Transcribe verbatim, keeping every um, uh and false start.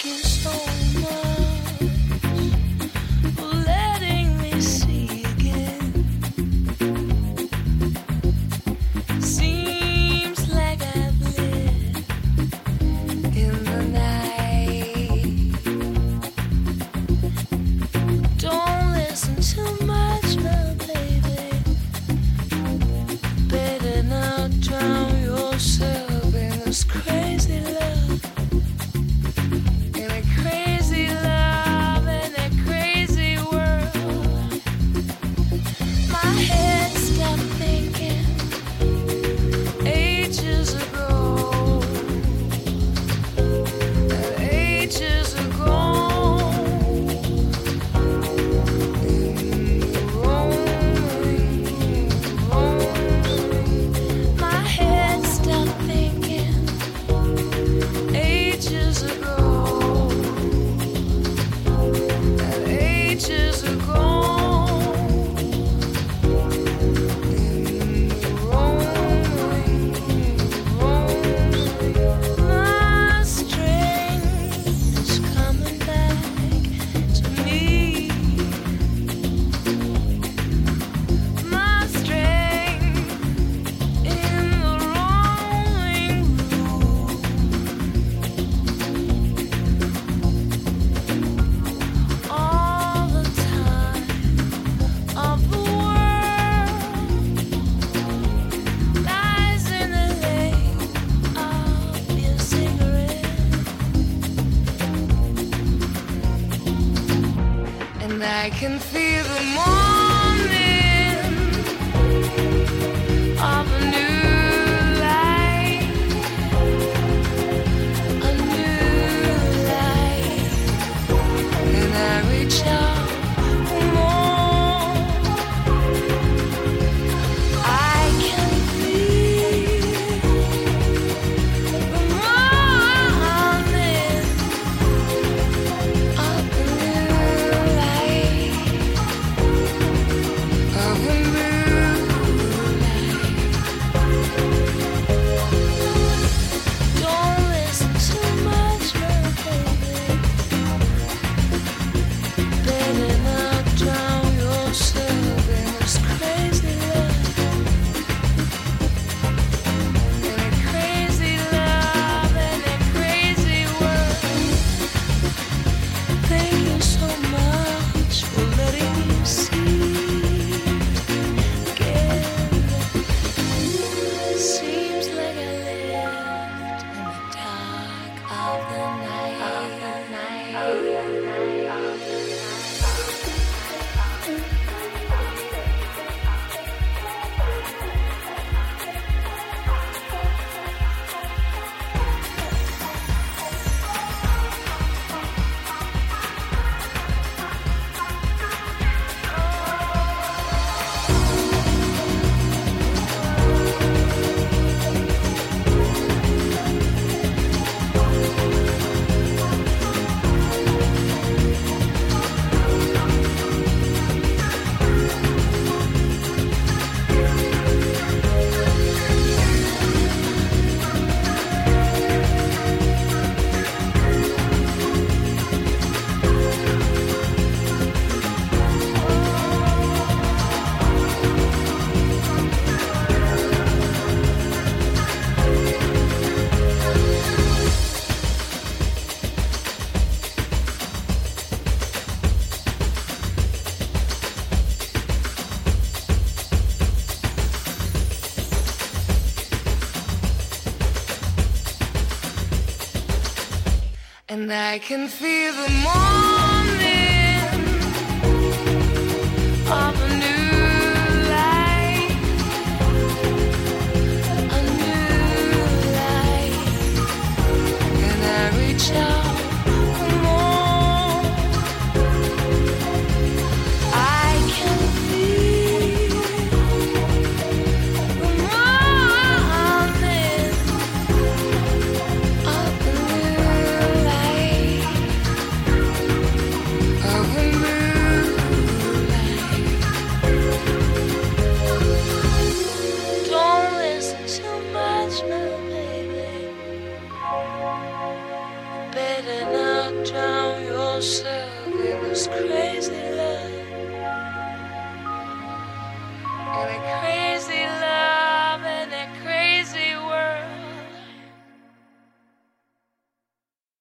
I can feel the morning of a new light, a new light, and I reach out for more. I can feel the morning of a new light, of a new light. Don't listen too much, my baby. Better not drown yourself in this crazy love, in a crazy love, in a crazy world. Thank you so much for letting me see again. Seems like I lived in the dark of the night. And I can feel the morning of a new light, a new light, and I reach out for more. I can feel the morning of a new light, of a new light. Don't listen too much, my baby. Better not drown yourself in this crazy love, in a